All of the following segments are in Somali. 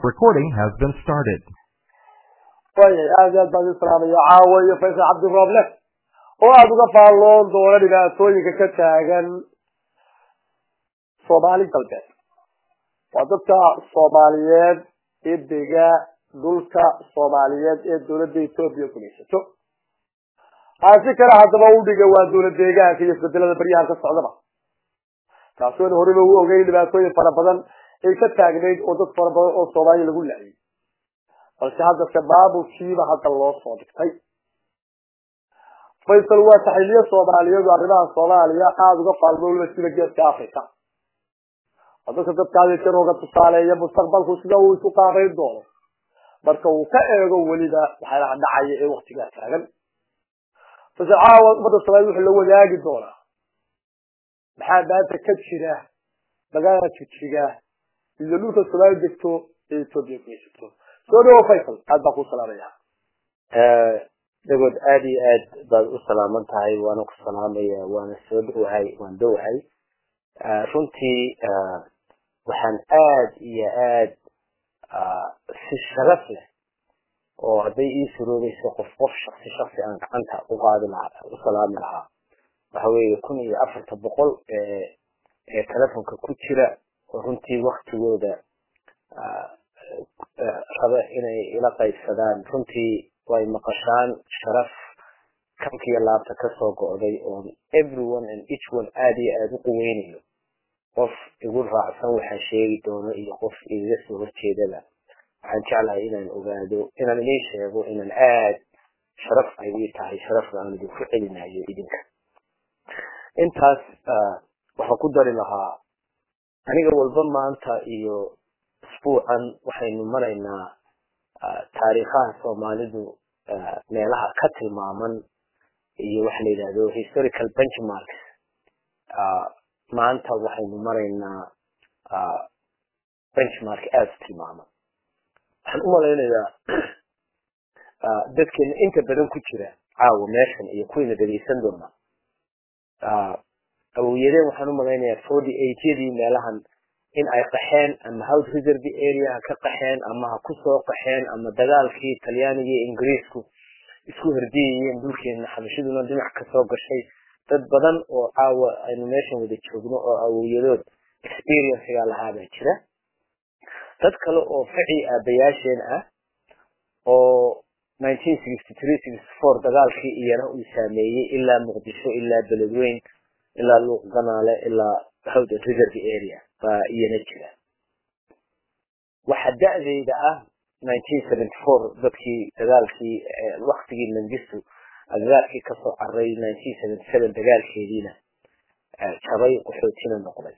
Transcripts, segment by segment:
Recording has been started. هذا بعد السلام يا عاوي فيصل عبد الرب له وأبغى فالون دولار إذا سوي كتاعن صومالي كلبه وتبقى صوماليات إدجا دولكا صوماليات الدولة إثيوبيا كلها شو هذه كره هذا ما ودي جوا دولة إدجا في يسبدل البريان كالصعدة كاسون هوري هو غير اللي بسوي فربضن كتاعن وتبقى فربضن صومالي يقول لا balse hadda shabaabkiiba hadda loo soo dhigtay Faysal waa taxiliye Soomaaliyeed oo arrimaha Soomaaliya aad uga faalmoolay sida geeska Afrika hadda dadkaasi rooga tusaaleeya mustaqbalku sida uu isu qaabeyn doono marka uu ka eego waliba waxa dhacay ee waqtiga taagan fasaawa umada Soomaaliyeed wuxuu la wadaagi doonaa maxaa baata ka jira magaalada Jigjiga iyo dhulka Soomaaliyeed degto ee Itoobiya ku jirto سودو فيصل هذا بقول سلام يا دغود ادي اد باد سلامن tahay waan ku salaamaya waan soo dhawahay waan dhawahay runtii waxaan aad iyo aad si sharaf leh oo haday ii suroobayso qof shakhsi aan gacanta u qaadi lahaa u salaam lahaa waxa weeye 1400 ee telefoonka ku jira runtii waqtigooda raba inay ila qaybsadaan runtii way maqashaan sharaf kankii laabta ka soo go'day oo everyone and each one aad u qoweynayo qof igu raacsan waxa sheegi doono iyo qof iga soo horjeedada waxaan jeclahay inaan ogaado inaan idin sheego inaan aad sharaf ay tahay sharaf aan idin ku celinayo idinka intaas waxa ku dari lahaa aniga walba maanta iyo اسبوعا waxaynu maraynaa taariikhaha Soomaalidu meelaha ka tilmaaman iyo wax la yiraahdo historical benchmarks maanta waxaynu maraynaa benchmark as tilmaaman waxaan u maleynayaa dadkeen inta badan ku jira caawa meeshan iyo kuwina dhageysan doona awiyadeen waxaan u maleynayaa 48yadii meelahan in ay qaxeen ama South Reserve area ka qaxeen ama ku soo qaxeen ama dagaalkii Talyaaniga iyo Ingiriisku isku hordiyeen dhulkeena xabashiduna dhinac ka soo gashay dad badan oo caawa aynu meeshan wada joogno oo awooyadood experience ga lahaa jira dad kale oo fici aabayaasheen ah oo 1963-64 dagaalkii iyana uu saameeyay ilaa Muqdisho ilaa Beledweyne ilaa Luuq Ganaale ilaa South Reserve area iyana jira waxa da'deeda ah 1974 dadkii dagaalkii waqtigii Mangistu agaarkii ka soo carray 1977 dagaalkeediina jabay qaxootina noqday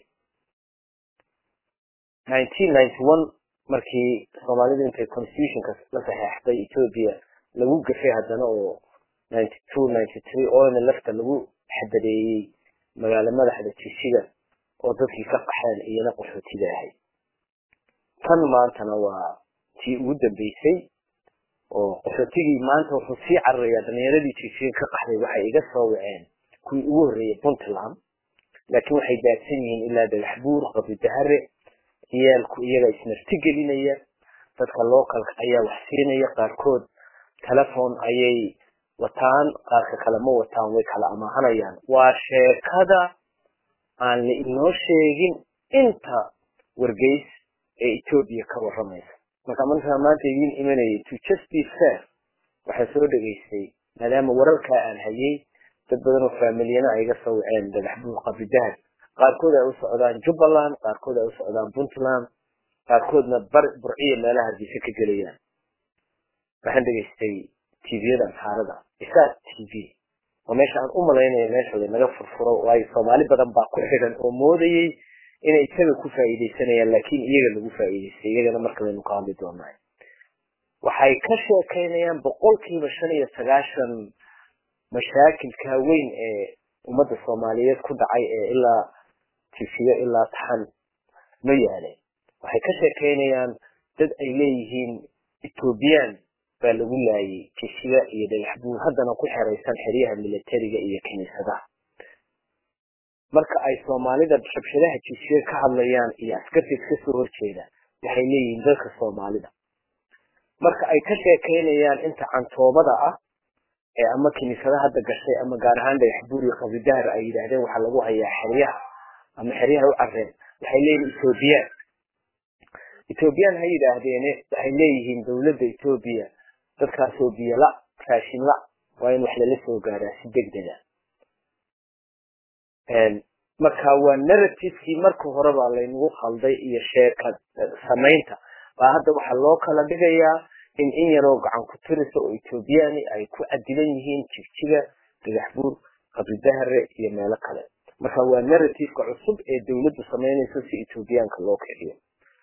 1991 markii Soomaalidu intay constitution-ka la saxeexday Ethiopia lagu gafay hadana oo 92-93 oo lafta lagu xadadeeyay magaalada madaxda Jigjiga oo dadkii ka qaxeen iyana qaxootiga ahay tan maantana waa tii ugu dambeysay oo qaxootigii maanta wuxuu sii carreeyaa dhalinyaradii Jigjiga ka qaxday waxay iga soo waceen kuwii ugu horreeyay Puntland laakiin waxay daadsan yihiin ilaa Dhagaxbuur Qabridahare iyalku iyaga ismartigelinaya dadka localka ayaa wax siinaya qaarkood telefoon ayay wataan qaarka kale ma wataan way kala amahanayaan waa sheekada aan la inoo sheegin inta wargeys ee Ethiopia ka waramaysa marka maanta idin imanayay to just be fair waxa soo dhageystay maadaama wararka aan hayay dad badan oo familiyana ay iga soo waceen Dhagaxbuur Qabridahare qaarkood ay u socdaan Jubbaland qaarkood ay u socdaan Puntland qaarkoodna Burciyo meelaha Hargeysa ka galayaan waxaan dhageystay TV-da saarada isaas TV وماشي aan u maleynay meeshooda naga furfuro oo ay Soomaali badan baa ku xiran oo moodayay inay isaga ku faa'iideysanayaan laakiin iyaga lagu faa'iideystay iyagana marka aynu ka hadli doonaa waxay ka sheekeynayaan 95% mashaakilka weyn ee ummadda Soomaaliyeed ku dhacay ee ilaa Jigjiga ilaa Taxan ma yaalay waxay ka sheekeynayaan dad ay leeyihiin Ethiopian baa lagu laayay Jigjiga iyo Dhagaxbuur haddana ku xiraysan xiriyaha militariga iyo kiniisadaha marka ay Soomaalida rabshadaha Jigjiga ka hadlayaan iyo askarta ka soo horjeeda waxay leeyihiin dadka Soomaalida marka ay ka sheekeynayaan inta cantoobada ah ee ama kiniisada hadda gashay ama gaar ahaan Dhagaxbuur iyo Qabidaar ay yiraahdeen waxa lagu hayaa xiriyaha ama xiriyaha u carreen waxay leeyihiin Ethiopian hay yiraahdeen waxay leeyihiin dawladda Ethiopia dadka Soobiya la raashin la waa in wax la soo gaaraa si degdeg ah marka waa narrative-kii marka hore baa laynagu khalday iyo sheekad samaynta baa hadda waxa loo kala dhigayaa in yaroo gacan ku tirisa oo Ethiopian ay ku cadilan yihiin Jigjiga Dhagaxbuur Qabidaar iyo meelo kale marka waa narrative-ka cusub ee dawladdu sameynayso si Ethiopian-ka loo kiciyo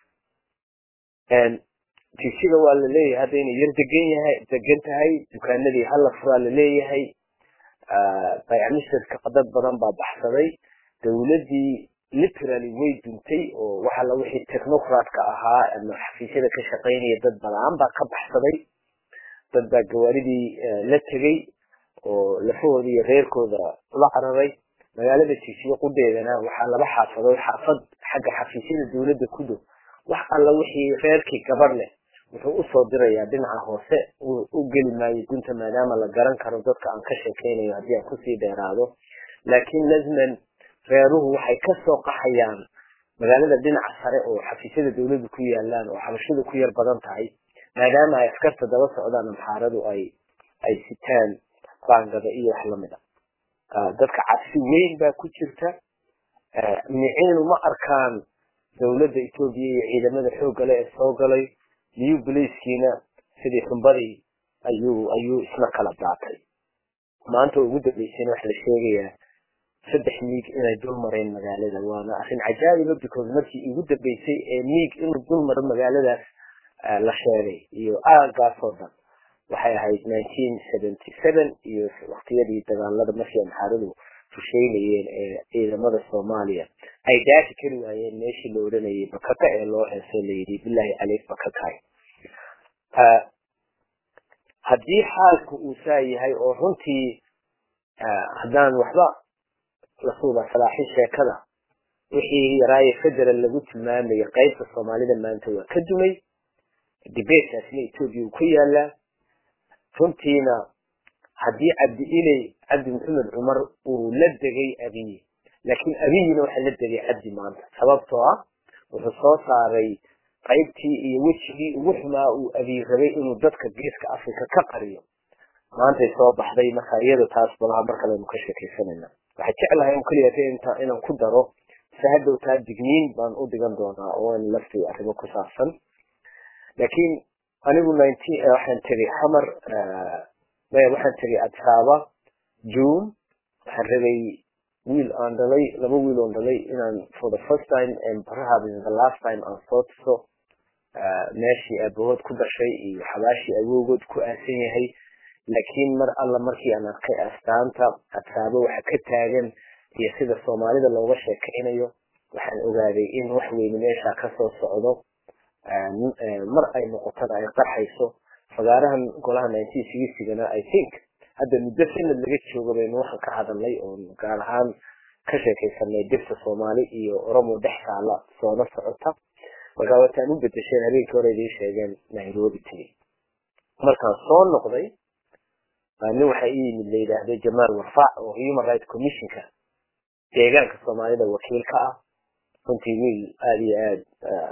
Jigjiga waa la leeyahay hadda inay yar degan tahay dukaanadii hal fura la leeyahay bay'amishka qadad badan baa baxsaday dawladii literally way duntay oo waxa la wixii technocrat-ka ahaa ama xafiisyada ka shaqeynaya dad badan baa ka baxsaday dad baa gawaaridii la tagay oo lafahoodii iyo reerkooda la cararay magaalada Jigjiga qudeedana waxa laba xaafad xagga xafiisyada dawladda ku dhow wax alla wixii reerkii gabar leh wuxuu u soo dirayaa dhinaca hoose u geli maayo gunta maadaama la garan karo dadka aan ka sheekeynayo haddii aan ku sii dheeraado laakiin lazman reeruhu waxay ka soo qaxayaan magaalada dhinaca sare oo xafiisyada dawladdu ku yaalaan oo xabashadu ku yar badan tahay maadaama ay askarta daba socdaan amxaaradu ay sitaan baangada iyo wax lamid ah dadka cabsi weyn baa ku jirta miciinu ma arkaan dawladda Ethiopia iyo ciidamada xoogga leh ee soo galay new police-kiina sidii xumbadii ayuu isla kala daatay maanta ugu dambeysayna waxa la sheegayaa 3 miig inay dul mareen magaalada waana arrin cajaa'ib ah because markii ugu dambeysay ee miig inuu dul maro magaaladaas la sheegay iyo aagaas oo dhan waxay ahayd 1977 iyo waqtiyadii dagaalada markii amxaaradu fusheynayeen ee ciidamada Soomaaliya ay daati kari waayeen meeshii la oranayay bakaka ee loo heesay leeyay billahi alayk bakakay haddii xaalku uu saayahay oo runtii haddaan waxba la suuba salaaxi sheekada wixii yaraaye federal lagu tilmaamay qaybta Soomaalida maanta waa ka dumay debate-kaasna Ethiopia ku yaala runtiina haddii Cabdi Maxamed Cumar uu la degay Abiy laakiin Abiyina waxa la degay Cabdi maanta sababtoo ah wuxuu soo saaray qaybtii iyo wixii ugu xumaa uu Abiy rabay inuu dadka geeska Afrika ka qariyo maanta soo baxday marka iyada taas balaha marka la ka sheekaysanayna waxa jecelahay in kaliya inaan ku daro sahadow taa digniin baan u dhigan doonaa oo in laftii arrimo ku saabsan laakiin anigu 19 waxaan tagay xamar waxaan tagay Adsaaba June waxaan rabay wiil aan dhalay laba wiil oo dhalay inaan for the first time and perhaps the last time aan soo tuso meeshii aabahood ku dhashay iyo xabaashii awoogood ku aasan yahay laakiin mar alla markii aan arkay astaanta Adsaaba waxa ka taagan iyo sida Soomaalida looga sheekeynayo waxaan ogaaday in wax weyn meesha ka soo socdo mar ay noqoto ay qarxayso fagaarahan golaha 1960gana I think hadda muddo sanad laga joogo baynu waxa ka hadalnay oo gaar ahaan ka sheekaysanay dibta Soomaali iyo Oromo dhextaala soo socota waxaan u bedeshay habeenkii hore ay sheegeen Nairobi tii markaan soo noqday ani waxa ii yimid leeyahay Jamaal Warfaac oo Human Rights Commission-ka deegaanka Soomaalida wakiil ka ah runtii wiil aad iyo aad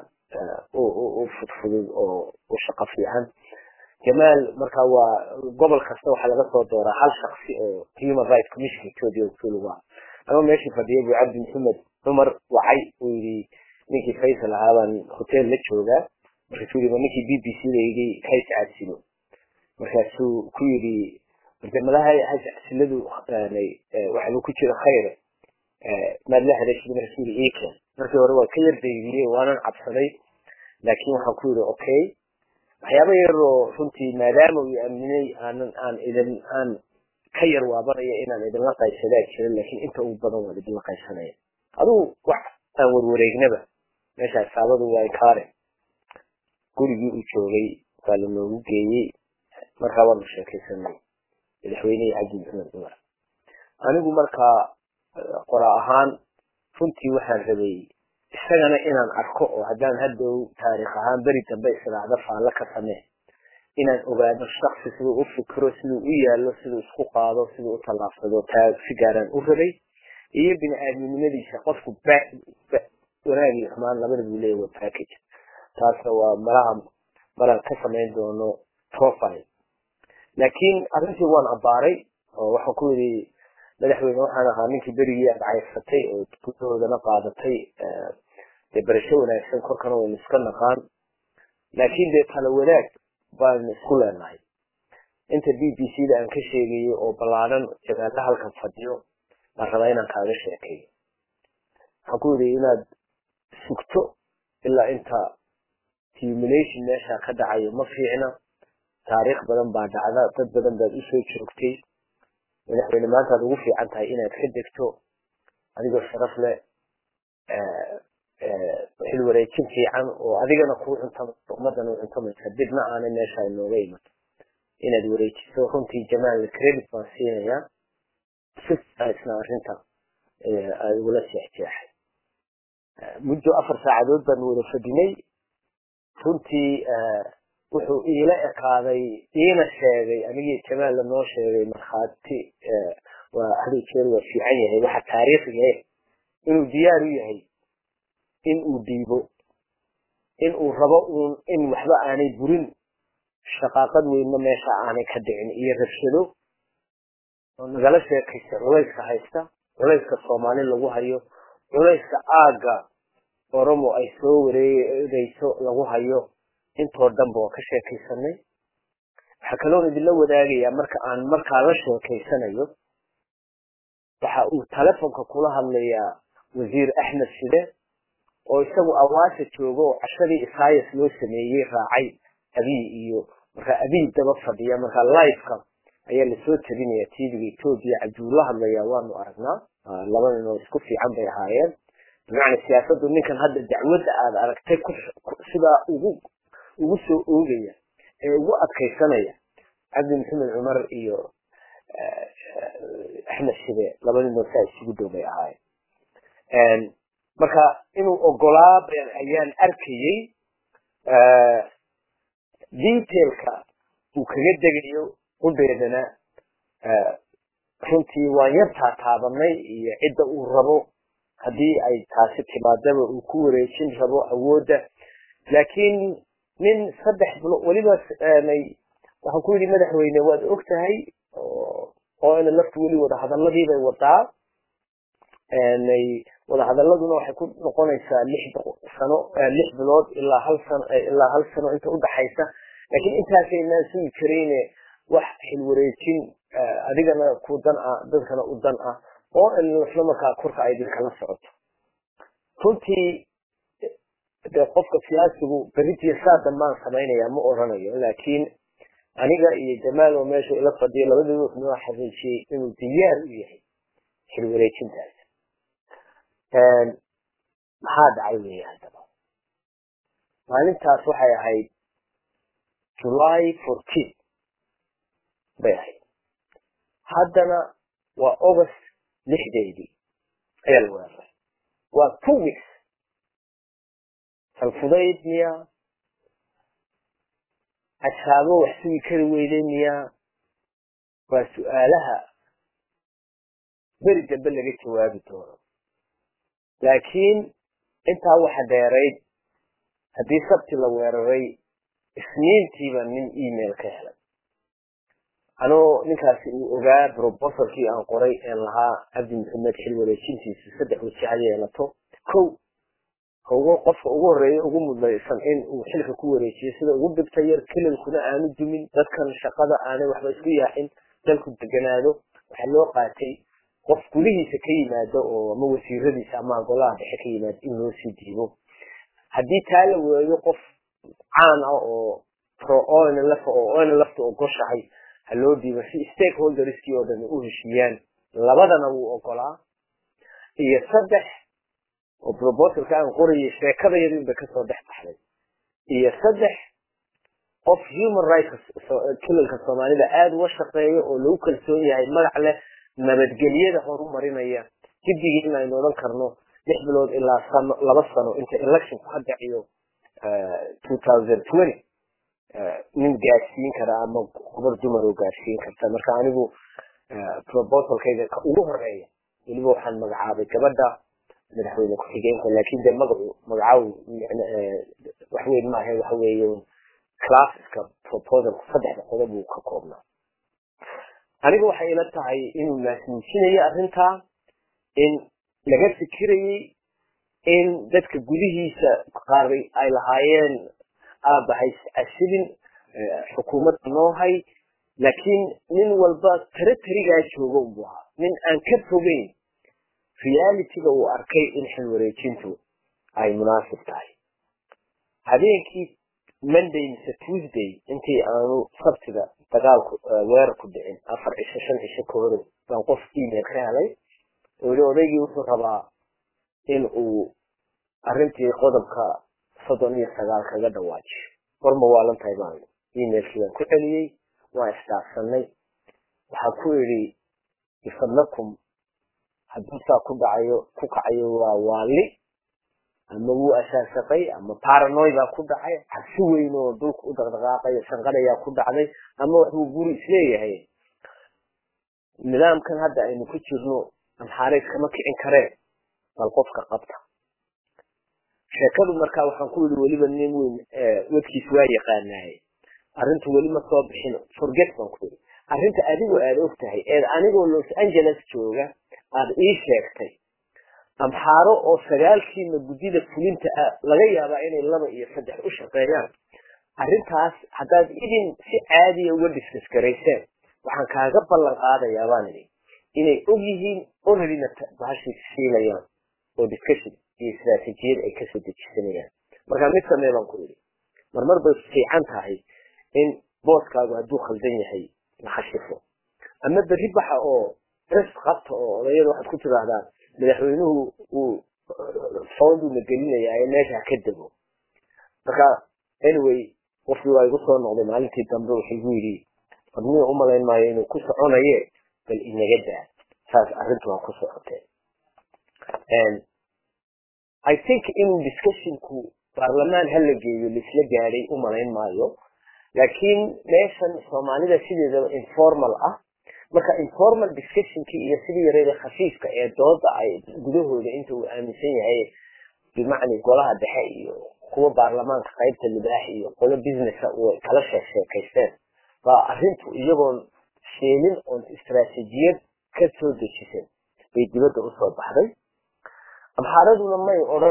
oo fudfudud oo shaqo fiican Jamaal marka waa gobol kasta waxa laga soo dooraa hal shakhsi oo Human Rights Commission Ethiopia ku luga ama meeshii fadhiyay Abu Cabdi Maxamed Cumar waxay u yiri ninkii Faisal ahaan hotel la jooga markii ninkii BBC leeyay kays cadsino markaasuu ku yiri barnaamijyada hajsiladu waxa uu ku jira khayr ma la hadashay rasuul eeka markii hore waa ka yar deegaanay waanan cabsaday laakiin waxaan ku yiri okay waxyaabo yar oo runtii maadaama uu aaminay aan idan aan ka yar waabanaya inaan idin la qaybsaday jirin laakiin inta uu badan waa idin la qaybsanay aduu wax aan warwareegnaba meesha saabadu way kaare gurigii uu joogay waa la noogu geeyay markaa waan sheekaysanay madaxweynaha Cabdi Maxamed Cumar anigu markaa qora ahaan runtii waxaan rabay isagana inaan arko oo haddaan haddow taariikh ahaan beri dambe israacda faalla ka samee inaan ogaado shaksi siduu u fikiro siduu u yaallo siduu isku qaado siduu u tallaabsado taa si gaaraan u rabay iyo bini aadminimadiisa qofku wanaagii xumaan labada buu leeyahay waa package taasna waa maraan ka samayn doono profile laakiin arrintii waan abbaaray oo waxaan ku yidhi madaxweyne waxaan ahaa ninkii berigii aad caysatay oo gudahoodana qaadatay dee barasho wanaagsan korkana waynu iska naqaan laakiin dee tala wadaag baan isku leenahay inta b b c da aan ka sheegayay oo ballaadhan jagaalla halkan fadhiyo baan rabaa inaan kaaga sheekeeyo waxaan ku yidhi inaad sugto ilaa inta humiliation meesha ka dhacayo ma fiicna taariikh badan baa dhacda dad badan baad usoo joogtay madaxweyne maantaad ugu fiican tahay inaad ka degto adigoo sharaf leh xil wareejin fiican oo adigana kuu cuntamayso ummadana u cuntamaysa dibna aanay meesha inooga imato inaad wareejiso runtii jamaal credit baan siinayaa isna arrinta aad ugula seexjeexay muddo 4 saacadood baan wada fadhinay runtii wuxuu iila ekaaday iina sheegay anigii jamaal noo sheegay markhaati waa hadii jeer waa fiican yahay waxa taariikhiga inuu diyaar u yahay in uu dhiibo in uu rabo in waxba aanay burin shaqaaqad weynna meesha aanay ka dhicin iyo rabshado oo nagala sheekaysa culayska haysta culayska Soomaali lagu hayo culayska aaga oromo ay soo wareegayso lagu hayo intoo dhanba oo ka sheekaysanay waxa kaloo idinla wadaagayaa marka la sheekaysanayo waxa uu telefoonka kula hadlayaa wasiir Axmed Shide oo isagu awaasha joogo oo cashadii isaayas loo sameeyay raacay abii iyo marka abii daba fadhiya marka live-ka ayaa la soo tabinaya TV-ga Ethiopia Cabdulla hadlaya waanu aragnaa labadana isku fiican bay ahaayeen macna siyaasaddu ninkan hadda dacwadda aad aragtay sida ugu soo oogaya ee ugu adkaysanaya Cabdi Maxamed Cumar iyo Axmed Shide labadana saa isugu dhoobay ahaayeen marka inuu ogolaa ayaan arkayay detailka uu kaga degayo qudheedana runtii waan yar taabanay iyo cidda uu rabo haddii ay taasi timaadaba uu ku wareejin rabo awoodda laakiin nin 3 bilo waliba waxaan ku yidhi madaxweyne waad ogtahay oo ina laftu weli wada hadalladii bay wadaa wada hadalladuna waxay ku noqonaysaa 6 bilood ilaa hal sano inta u dhaxaysa laakiin intaasayna sii kareyne wax xil wareejin adigana ku dan ah dadkana u dan ah oo isla markaa korka ay kala socoto runtii qofka siyaasigu beritiya saadan maan samaynaya ma oranayo laakiin aniga iyo Jamaal oo meesha ila fadhiyo labadooda wuxuu xaqiijiyay inuu diyaar u yahay xil wareejintaas maxaa dhacay weeyaan maalintaas waxay ahayd July 14 bay ahayd haddana waa August 6 ayaa la weeraray waa 2 weeks salfudayd miya ashaabo wax sugi kari weydeen miya waa su'aalaha beri dambe laga jawaabi doono laakiin intaa waxa dheerayd haddii sabti la weeraray isniintiiba nin email ka helay anoo ninkaasi uu ogaa proposalkii aan qoray ee lahaa Cabdi Maxamed xil wareejintiisa 3 wajah yeelato qofka ugu horeeya ugu mudnaysan in uu xilka ku wareejiyo sida ugu dhigta yar kalinkuna aanu dumin dadkan shaqada aanay waxba isku yaacin dalku deganaado waxa loo qaatay qof gulihiisa ka yimaado oo ama wasiiradiisa ama golaha dhexe ka yimaado in loo sii diibo haddii taa la weeyo qof caan ah oo pro-oil ogoshahay ha loo diibo si stakeholderskii oo dhan u heshiiyaan labadana wuu ogolaa iyo 3 oo proposalka aan qorayay sheekada yadii ba ka soo dhex baxday iyo 3 qof human rights kilalka Soomaalida aad uga shaqeeyo oo lagu kalsoon yahay magac leh nabadgelyada horumarinaya jiddigiina aynu oran karno bilood ilaa sano 2 sano inta election ku dhaciyo 2020 nin gaarsiin kara ama gobol dumar oo gaarsiin karta marka anigu proposalkayga ugu horeeya waliba waxaan magacaabay gabadha madaxweyne ku xigeenka laakiin de magacaw wax weyn ma aha waxa weeye classka proposal saddex qodob uu ka koobnaa anigu waxay ila tahay inuu maasmuujinayo arrinta in laga fikirayay in dadka gudihiisa qaar ay lahaayeen aabahay asidin xukuumadda noohay laakiin nin walba territoriga joogo uu ahaa nin aan ka fogeyn reality-ga uu arkay in xil wareejintu ay munaasib tahay habeenkii Monday mise Tuesday intii aanu sabtiga dagaalku weerar ku dhicin 4 cisho 5 cisho ka hor baan qof email ka helay oo odaygii wuxuu rabaa in uu arrintii qodobka 39 kaga dhawaajiyo horma waalan tahay baan emailkiidan ku celiyay waa isdaafsanay waxaa ku yidhi ifadlakum haddii saa ku kacayo waa waali ama wuu asaasaqay ama paranoid baa ku dhacay xasi weyn oo dhulka u dhaqdhaqaaqayo shanqadaya ku dhacday ama wuxuu guri isleeyahay nidaamkan hadda aynu ku jirno amxaareed kama kicin kareen bal qofka qabta sheekadu markaa waxaan ku yidhi weliba nin weyn wadkiis waa yaqaanaay arrintu weli ma soo bixin forget baan ku yidhi arrinta adigu aad og tahay ee anigoo Los Angeles jooga aad ii sheegtay amxaaro oo 9kiina gudida fulinta laga yaabaa inay 2 iyo 3 u shaqeeyaan arrintaas haddaad idin si caadi ah uga discuss gareyseen waxaan kaaga ballan qaadayaa baan idin inay og yihiin already bahashi siilayaan oo discussion iyo strategy ay ka soo dejisanayaan marka mid samee baan ku yidhi marmar bay fiican tahay in booskaagu hadduu khaldan yahay la khashifo ama berri baxa oo rest qabta oo odayada waxaad ku tirahdaan madaxweynuhu uu foondu magelinaya ee meesha ka dego marka anyway qofkii waa igu soo noqday maalintii dambe wuxuu igu yidhi fadniyo u malayn maayo inuu ku soconaye bal inaga daa saas arrintu waa ku socotee and I think in discussionku baarlamaan hala geeyo lisla gaaray u malayn maayo laakiin meeshan Soomaalida sideedaba informal ah marka informal discussionki iyo sidii yareeda khafiifka ee dooda ay gudahooda inta uu aaminsan yahay bimacni golaha dhexe iyo kuwa baarlamaanka qaybta libaax iyo qolo business oo kala sheekaysteen baa arrintu iyagoon sheelin oo istiraatiijiyad ka soo dejisan bay dibadda u soo baxday amxaaraduna may oran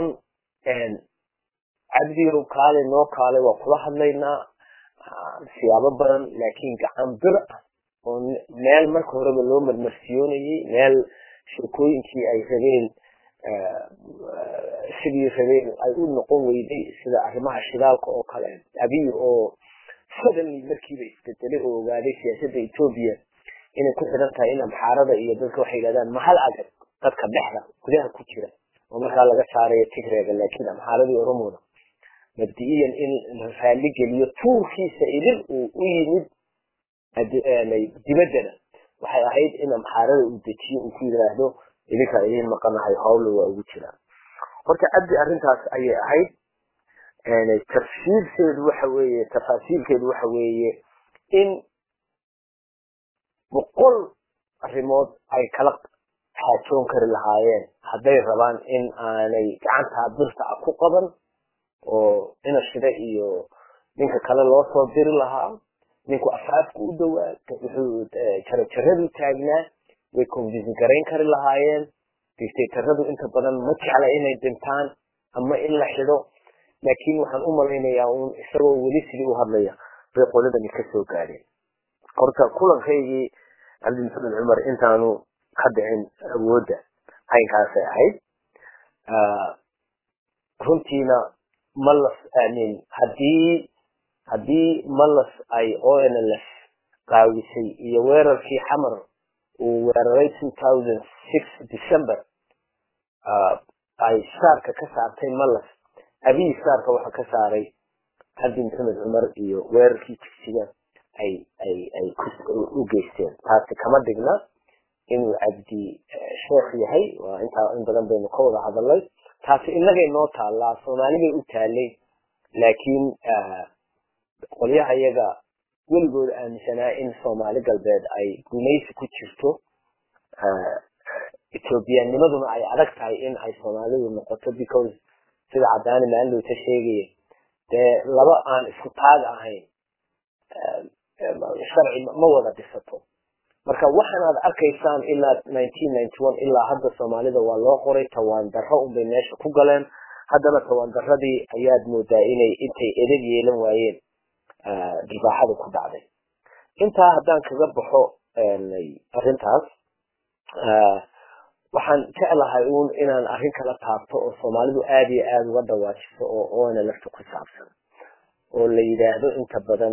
cabdiyo kaale noo kaale waa kula hadlaynaa siyaabo badan laakiin gacan bir oo meel marka horeba loo marmarsiyoonayay meel sheekooyinkii ay rabeen sidii rabeen ay u noqon weyday sida arrimaha shidaalka oo kale abiy oo suddenly markiiba isbedelay oo ogaaday siyaasadda Ethiopia inay ku xidhan tahay in amxaarada iyo dadka waxay yiraahdaan mahal adag dadka dhexda gudaha ku jira oo markaa laga saarayo Tigreega laakiin amxaaradii Oromooda mabdi'iyan in raali geliyo tuurkiisa idin uu u yimid dibaddana waxay ahayd in amxaarada uu dejiyo uu ku yiraahdo idinka idin maqanahay hawlo waa ugu jiraan horta abdi arrintaas ayay ahayd tafsiirkeedu waxa weeye in boqol arrimood ay kala xaajoon kari lahaayeen hadday rabaan in aanay gacanta birta ku qaban oo ina shida iyo ninka kale loo soo diri lahaa ninku afaafku u dhawaa wuxuu jarjaradu taagnaa way convince garayn kari lahaayeen dictatoradu inta badan ma jecla inay dhintaan ama in la xido laakiin waxaan u malaynayaa in isagoo weli sidii u hadlaya bay qoladani ka soo gaadeen horta kulankaygii Cabdi Maxamed Cumar intaanu ka dhicin awoodda aynkaasay ahayd runtiina malas aamin haddii malas ay ONLF qaawisay iyo weerarkii xamar uu weeraray 2006 December ay saarka ka saartay malas abiy saarka waxa ka saaray Cabdi Maxamed Cumar iyo weerarkii tigsiga ay u geysteen taasi kama dhigna inuu cabdi sheekh yahay waa intaa in badan baynu ka wada hadalnay taasi inagay noo taallaa soomaalibay u taalay laakiin qolyaha iyaga weligood aaminsanaa in soomaali galbeed ay gumaysi ku jirto ethoobiyaanimaduna ay adag tahay in ay soomaalidu noqoto because sida cadaani maalinta sheegaya dee laba aan isku taag ahayn sharci ma wada dhisato marka waxaan aad arkaysaan ilaa 1991 ilaa hadda soomaalida waa loo qoray tawaan darro un bay meesha ku galeen haddana tawaan darradii ayaad moodaa inay intay edeg yeelan waayeen dibaaxada ku dhacday intaa haddaan kaga baxo arrintaas waxaan jeclahay uun inaan arrin kala taabto oo soomaalidu aad iyo aad uga dhawaajiso oo ONLF ku saabsan oo la yidhaahdo inta badan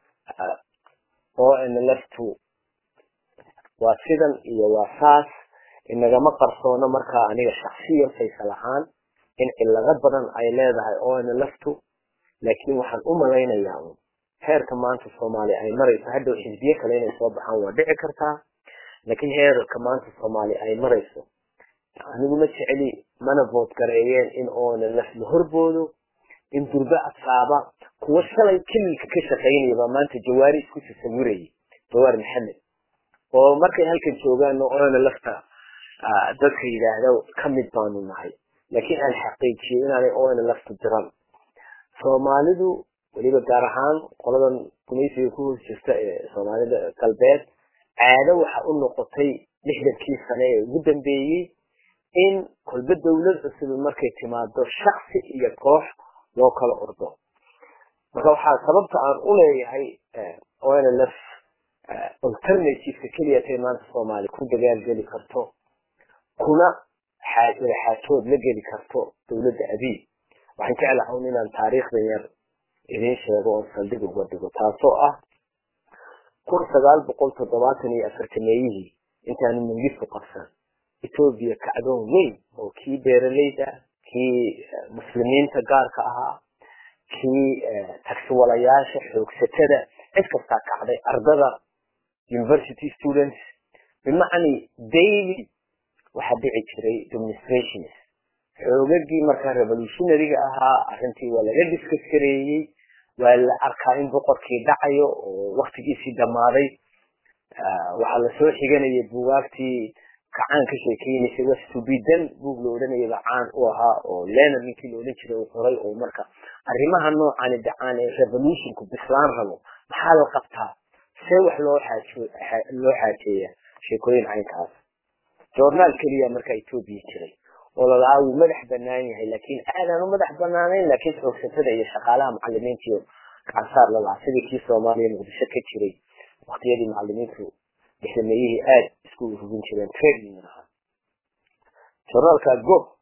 ONLF waa sidan iyo waa saas inagama qarsoono markaa aniga shakhsiyan faysal ahaan in cilado badan ay leedahay ONLF laakiin waxaan u malaynayaa heerka maanta Soomaali ay marayso hadda xisbiye kale inay soo baxaan waa dhici kartaa laakiin heerka maanta Soomaali ay marayso anigu ma jeceli mana vote gareeyeen in ONLF la horboodo in durba asaaba kuwa shalay kililka ka shaqeynaya maanta jawaari isku sawirayay jawaar maxamed oo markay halkan joogaan ONLF dadka yiraahdo kamid baanu nahay laakiin aan xaqiijiyo inaanay ONLF diran Soomaalidu waliba gaar ahaan qoladan gumaysiga ku jirta ee Soomaalida galbeed caado waxa u noqotay 60kii sano ee ugu dambeeyay in kolba dawlad cusub markay timaado shakhsi iyo koox loo kala ordo marka waxa sababta aan u leeyahay ONLF alternative kaliya ee maanta Soomaali ku dagaalgali karto kuna xaajood la geli karto dawladda Abiy waxaan jeclahay inaan taariikhdan yar idin sheego oo saldhig uga dhigo taasoo ah 1974 intaan Mangistu qabsan Ethiopia kacdoon weyn oo kii beeraleyda kii muslimiinta gaarka ahaa kii taxi-walayaasha xoogsatada cid kasta kacday ardada university students bimacni daily waxa dhici jiray demonstrations xoogagii markaa revolutionary-ga ahaa arrintii waa laga discuss gareeyay waa la arkaa in boqorkii dhacayo oo waqtigiisii dhamaaday waxa la soo xiganayay buugaagtii kacaan ka sheekeynayay wax subidan buug loo odhanayay caan u ahaa oo Lenin ninkii loo odhan jiray uu qoray oo marka arrimaha noocan dhacaan ee revolution-ku bislaan rabo maxaa la qabtaa see wax loo xaajeeya sheekooyin aynkaas journal kaliya marka Ethiopia jiray oo la laaw madax banaan yahay laakiin aadana madax banaanayn laakiin xoogsatada iyo shaqaalaha macallimiinta iyo kacasaar la lahayd kii Soomaaliya muqdisho ka jiray waqtiyadii macallimiintu dhexmeeyay aad isku rubin jireen training ahaa journalka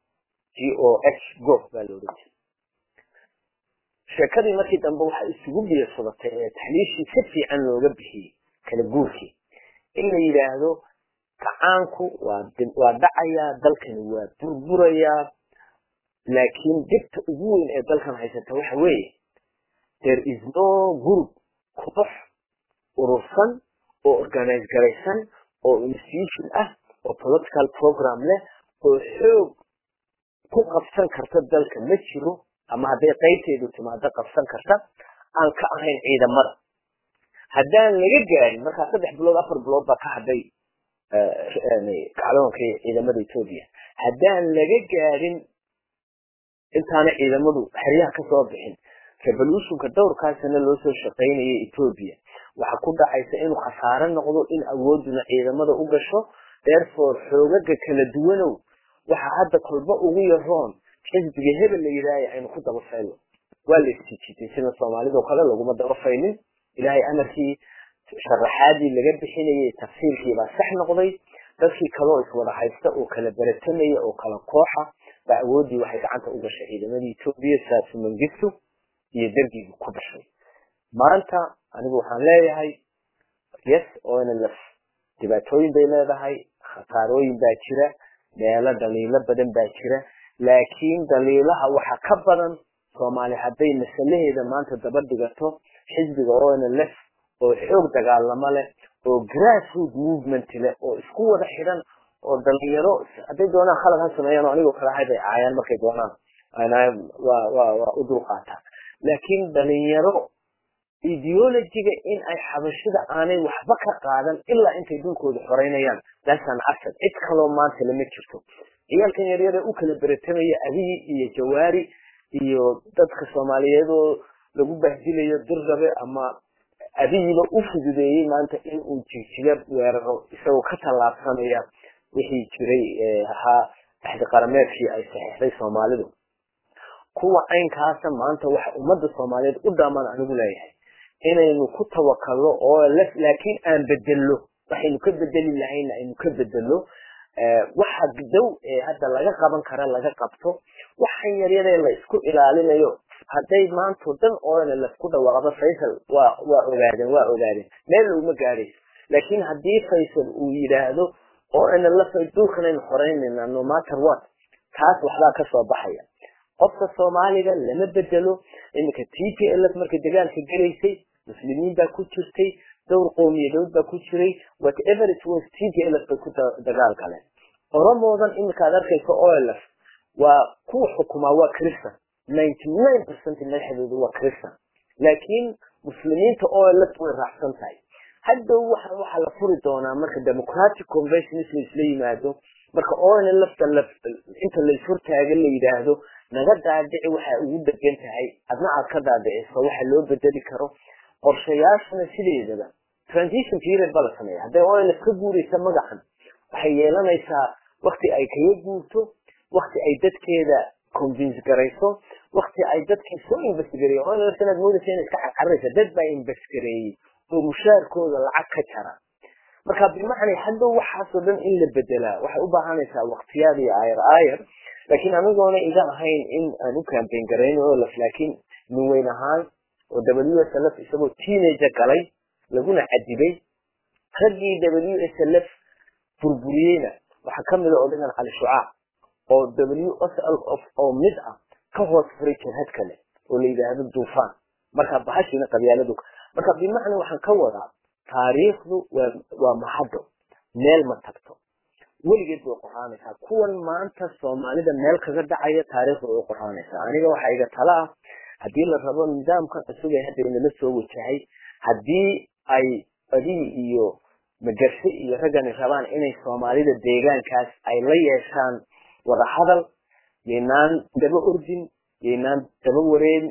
go baa loo dhigay sheekadii markii dambe waxa isugu biirsaday taxliishii si fiican looga bixiyay kala guurkii in la yiraahdo kacaanku waa dhacaya dalkan waa burburaya laakiin dibta ugu weyn ee dalkan haysata waxa weeye there is no group koox urursan oo organize garaysan oo institution ah oo political program leh oo xoog ku qabsan karta dalka ma jiro ama haday qaybteedu timaado qabsan karta aan ka ahayn ciidamada haddaan laga gaarin marka 3 bilood 4 bilood ba ka haday kacdoonkii ciidamada Ethiopia haddaan laga gaarin intaana ciidamadu xiriyaha ka soo bixin revolution-ka dowrkaasna loo soo shaqeynayay Ethiopia waxa ku dhacaysa inuu khasaaro noqdo in awooduna ciidamada u gasho therefore xoogaga kala duwanow waxa hadda kolba ugu yaroon xisbiga hebel la yiraahdo aynu ku daba faylo waa la isticmaalay sida Soomaalidu kale laguma daba faylin ilaahay amarkii sharaxaadii laga bixinayay tafsiirkii baa sax noqday dadkii kale oo iswada haysta oo kala baratamay oo kala kooxa ba awoodii waxay gacanta u gashay ciidamadii Ethiopia saasi Mangistu iyo dargiga ku dhashay maanta anigu waxaan leeyahay yes ONLF dhibaatooyin bay leedahay khasaarooyin baa jira meelo daliilo badan baa jira laakiin daliilaha waxa ka badan Soomaali haday mas'alaheeda maanta daba dhigato xisbiga ONLF oo xoog dagaalamo leh oo grassroots movement leh oo isku wada xiran oo dhalinyaro haday doonaan khalad ha sameeyaan oo anigoo kala hayday caayaan markay doonaan waa u dulqaata laakiin dhalinyaro ideology-ga in ay xabashida aanay waxba ka qaadan ilaa intay dhulkooda xoreynayaan daasaan asad cid kaloo maanta lama jirto ciyaalkan yaryar ee u kala beratamaya abiyi iyo jawaari iyo dadka soomaaliyeed oo lagu bahdilayo dirrabe ama abiyiba u fududeeyey maanta in uu jigjiga weeraro isagoo ka tallaabsanaya wixii jiray ahaa axdi qarameedkii ay saxiixday soomaalidu kuwa caynkaasa maanta waxa ummadda soomaaliyeed u dhaamaan anigu leeyahay inaynu ku tawakalno oo laakiin aan bedello waxaynu ka bedeli lahayna aynu ka bedelo waxa dow hadda laga qaban kara laga qabto waxan yaryaree la isku ilaalinayo hadday maanta dan oo la isku dhawaaqdo Faisal waa ogaadeen meel uma gaarayso laakiin haddii Faisal uu yiraahdo oo in la fayduukan in xoreynayna no matter what taas waxba ka soo baxaya qofka Soomaaliga lama bedelo inka TPLF markay dagaalka galeysay muslimiin baa ku jirtay dowr qowmiyadood baa ku jiray whatever it was TPLF ku dagaal kale oromoodan inka arkayso OLF waa ku xukuma waa Christian 99% madaxdoodu waa Christian laakiin muslimiinta OLF way raacsan tahay hadda waxa la furi doonaa marka democratic convention isla yimaado marka OLF inta la furtaaga la yiraahdo naga daadici waxa ugu degan tahay adna aad ka daadiciso waxa loo bedeli karo qorshayaashana sideedaba transition period bala sameeyaa haday OLF ka guuraysa magacan waxay yeelanaysaa waqti ay kaga guurto waqti ay dadkeeda convince garayso waqti ay dadkii soo investigareeyo OLF sanad moodaysa inay iska cararaysa dad baa investigareeyay oo mushaarkooda lacag ka jara marka bimacni hadda waxaasoo dhan in la bedelaa waxay u baahanaysaa waqtiyaad iyo ayr laakiin anigoona iga ahayn in aan u campaign gareyno laakiin min weyn ahaan oo WSLF isagoo teenager galay laguna cadibay ragii WSLF burburiyeyna waxa kamid ah odagan Cali Shucaa oo WSLF oo mid ah ka hoos furay jihad kale oo la yiraahdo Duufaan marka bahashina qabyaaladu marka bimacni waxaan ka wadaa taariikhdu waa mahado meel ma tagto weligeed way qoraanaysaa kuwan maanta Soomaalida meel kaga dhacaya taariikhdu way qoraanaysaa aniga waxa iga tala hadii la rabo nidaamka cusub ee hadda la soo wajahay hadii ay adii iyo magarsi iyo ragan rabaan inay Soomaalida deegaankaas ay la yeeshaan wada hadal yeenan daba ordin yeenan daba wareen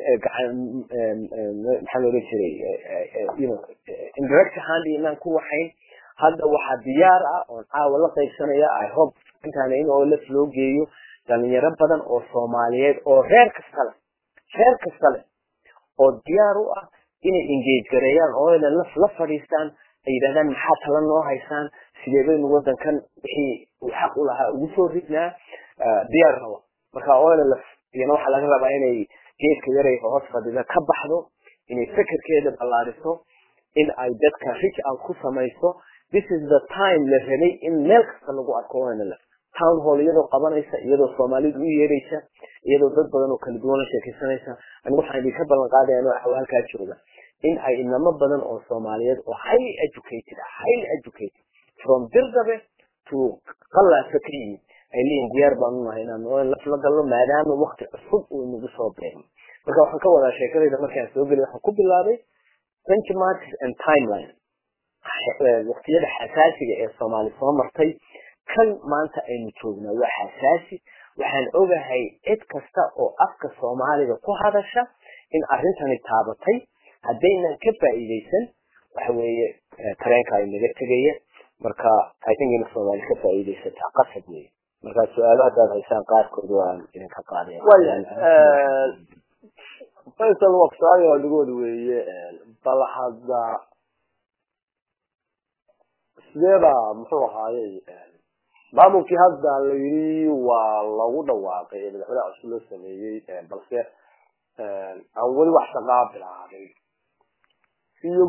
maxaa loo jiray indirect hand yeenan ku waxayn hadda waxa diyaar ah oo caawa la qaybsanaya I hope intaan in oo la loo geeyo dhalinyaro badan oo Soomaaliyeed oo reer kasta leh oo diyaar u ah inay engage gareeyaan oo la fadhiistaan ay yiraahdaan maxaa tala noo haysaan sidee baynu wadankan wixii uu xaq u lahaa ugu soo ridnaa diyaar rabo marka OLF iyana waxa laga rabaa inay geedka yaray hoos fadhida ka baxdo inay fikirkeeda ballaariso in ay dadka reach out ku samayso this is the time la rabay in meel kasta lagu arko OLF town hall iyadoo qabanaysa iyadoo Soomaalidu u yeeraysa iyadoo dad badan oo kala duwan sheekaysanaysa anigu waxaan idin ka ballan qaadayaa inuu halka jooga in ay inama badan oo Soomaaliyeed oo highly educated from Dirdabe to Qalafaki ay leeyihiin diyaar baan u nahay inaan OLF la galno maadaama waqti cusub uu nagu soo beeray marka waxaan ka wadaa sheekadayda markaan soo galay waxaan ku bilaabay benchmarks and timeline waqtiyada xasaasiga ee Soomaali soo martay kan maanta aynu joognaa waa xasaasi waxaan ogahay cid kasta oo afka Soomaaliga ku hadasha in arintani taabatay hadaynan ka faa'iideysan waxa weeye tareenka ay naga tagayeen marka I think in Soomaali ka faa'iideysata qasab weeye marka su'aalaha dad haysan qaarkood waan idin ka qaadaya Faisal waqtiga oo dhigood weeye bal hadda sideba muxuu ahaayay maamulkii hadda la yiri waa lagu dhawaaqay madaxweynaha cusub loo sameeyay balse aan wali wax shaqaa bilaabay iyo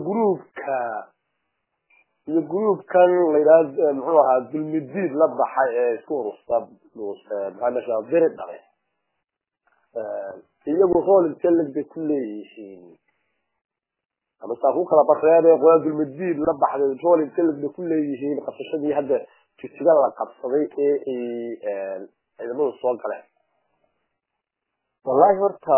groupkan la yiraahdo muxuu ahaa dulmidiid la baxay ee isku urustab maxaa bere dhaqay iyagu hool inta la ku leeyihiin ama saaqu kala baqreeday qoyad المديد la baxday jool inta la ku leeyihiin qabsashadii hadda jidsiga la qabsaday ee ciidamada soo galeen wallahi horta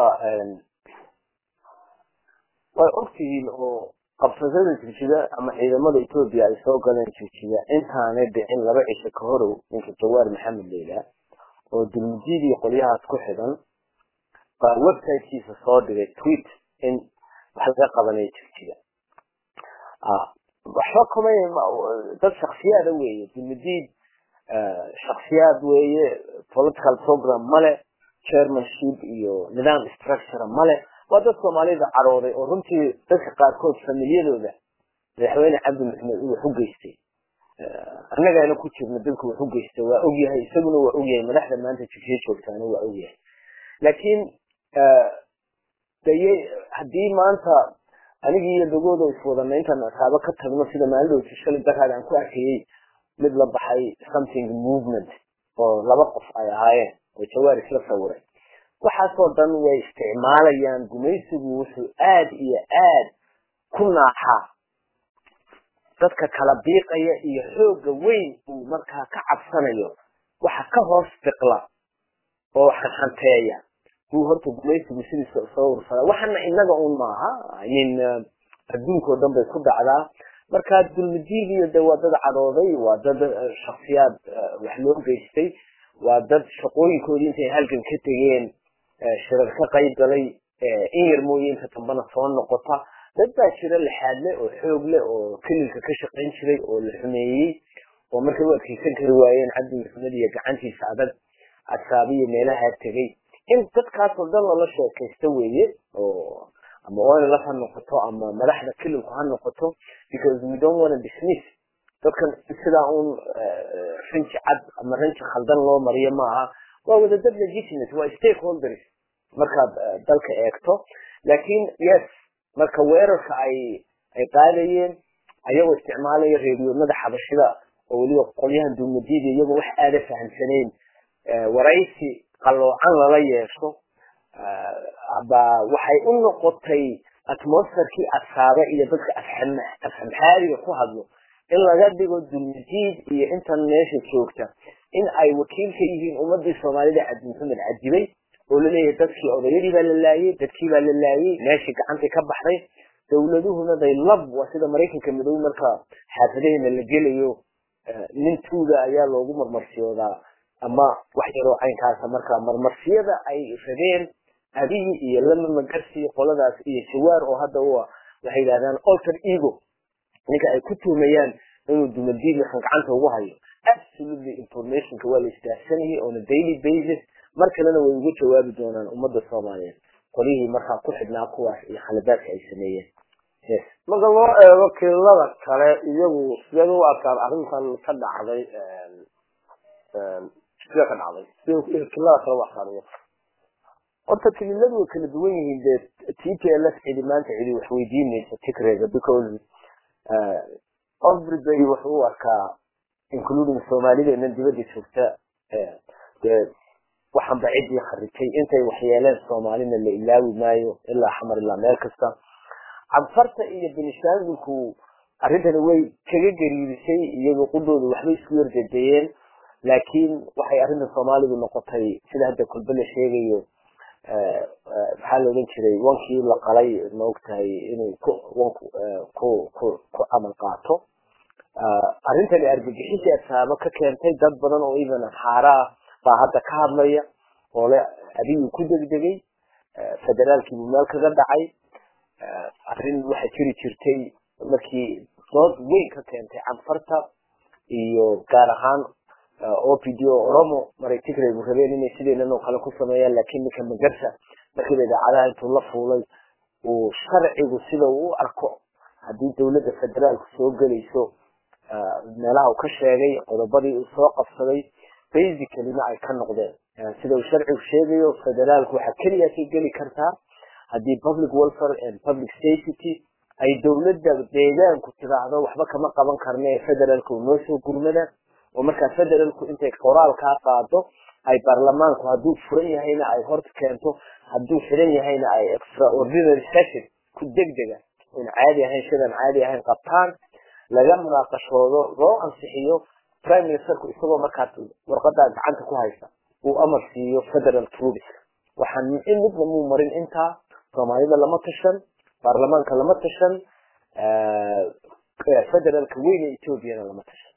way ogtihiin oo qabsashada jidsiga ama ciidamada Ethiopia ay soo galeen jidsiga intaanay dhicin laba cisho ka hor ninka Jawaar Maxamed Leila oo dulmidii qoliyahaas ku xidan baa website-kiisa soo dhigay tweet in wax laga qabanay jidsiga waxba kamay dad shakhsiyaad weeye dulmidii shakhsiyaad weeye political program male chairmanship iyo nidaam structure male wada Soomaalida carooday oo runtii dadka qaar kood familiyadooda madaxweyne Cabdi Maxamed uu xugeystay annagana ku jirna dadku uu xugeystay waa og yahay isaguna waa og yahay madaxda maanta jidsiga joogtaana waa og yahay laakiin hadii maanta anigii iyo dagooda iswadana intaan asaaba ka tagno sida maalin shalay daraad aan ku arkayay mid la baxay something movement oo laba qof ay ahaayeen oo Jawaar isla sawiray waxaasoo dhan way isticmaalayaan gumaysigu wuxuu aad iyo aad ku naaxa dadka kala biiqaya iyo xooga weyn uu markaa ka cabsanayo waxa ka hoos biqla oo xanteeya uu horta gumaysigu sidiisa soo urfada waxana inaga un maaha adduunka dhan bay ku dhacdaa marka dulmidii iyo dawadada cadooday waa dad shakhsiyaad wax loo geystay waa dad shaqooyinkoodii intay halkan ka tageen shirar ka qayb galay in yar mooyeen ka tambana soo noqota dad baa jira lixaad leh oo xoog leh oo kililka ka shaqayn jiray oo la xumeeyay oo markay u adkeysan kari waayeen Cabdi Maxamed iyo gacantiisa adag asaabiye meelaha tagay in dadkaas oo dhan la sheekaysto weeye oo ama oo la fan noqoto ama madaxda kililku ha noqoto because we don't want to dismiss dadkan sida uun finch cad ama ranch khaldan loo mariyo maaha waa wada dad legitimate waa stakeholders marka dalka eegto laakiin yes marka weerarka ay qaadayeen ayagoo isticmaalaya reediyoonada xabashida oo waliba qolyahan dulmadiida iyagoo wax aad fahamsaneen waraysi qaloocan lala yeesho waxay u noqotay atmosphere-kii asaaba iyo dadka afhamxaariga ku hadlo in laga dhigo dulmadiid iyo intan meesha joogta in ay wakiil ka yihiin ummadii Soomaalida Cabdi Maxamed cadibay oo la leeyahay dadkii odayadii baa la laayay dadkii baa la laayay meeshii gacanta ka baxday dawladuhuna day lab waa sida Mareykanka midow marka xaafadaheena la gelayo nin tuuga ayaa loogu marmarsiyoodaa ama wax yaroo caynkaas marka marmarsiyada ay rabeen adiga iyo lama magarsi qoladaas iyo Jawaar oo hadda waxay yiraahdaan alter ego ninka ay ku tuumayaan inuu dumadiida gacanta ugu hayo absolutely information ka wala istaashanay on a daily basis markalena way ugu jawaabi doonaan ummadda Soomaaliyeed qolihii marka ku xidhnaa kuwaas iyo khaladaadka ay sameeyeen yes marka loo eego kilada kale iyagu sidoo u arkaan arrintan ka dhacday sidoo ka dhacday sidoo kilada kale wax saaraya horta kiladu kala duwan yihiin TPLF ciidamada cidi wax weydiinaysa tikreega because everybody wuxuu arkaa including Soomaalida in dibadda joogta waxaan bacidii kharitay intay waxyeeleen Soomaalina la ilaawi maayo ilaa xamar ilaa meel kasta cabfarta iyo binishaadku arrintan way kaga gariirisay iyagoo qudooda waxba isku yardeeyeen laakiin waxay arrinta Soomaalidu noqotay sida hadda kulba la sheegayo maxaa la oran jiray wankii la qalay ma ogtahay inuu ku amal qaato arrintan argagixisay asaaba ka keentay dad badan oo idan xaara baa hadda ka hadlaya oo la adigu ku degdegay federaalkii meel kaga dhacay arrin waxa jirtay markii dood weyn ka keentay canfarta iyo gaar ahaan OPDO Oromo maray tikreegu rabeen inay sideedan oo kale ku sameeyaan laakiin ninka magarsa markii idaacadaha intuu la fuulay oo sharcigu sida uu arko hadii dawladda federaalku soo galayso meelaha uu ka sheegay qodobadii uu soo qabsaday basically ma ay ka noqdeen sida uu sharcigu sheegayo federaalku waxa kaliya ka gali kartaa hadii public welfare and public safety ay dawladda deegaanku tiraahdo waxba kama qaban karnaa federaalku noo soo gurmada oo marka federaalku intay qoraal ka qaado ay baarlamaanku haduu furan yahayna ay horta keento haduu xiran yahayna ay extraordinary session ku degdega in caadi ahayn shidan caadi ahayn qabtaan laga munaaqashoodo loo ansixiyo prime ministerku isagoo markaas warqada gacanta ku haysta uu amar siiyo federal troops waxaan in midna muu marin intaa Soomaalida lama tashan baarlamaanka lama tashan federalka weyn ee Ethiopia lama tashan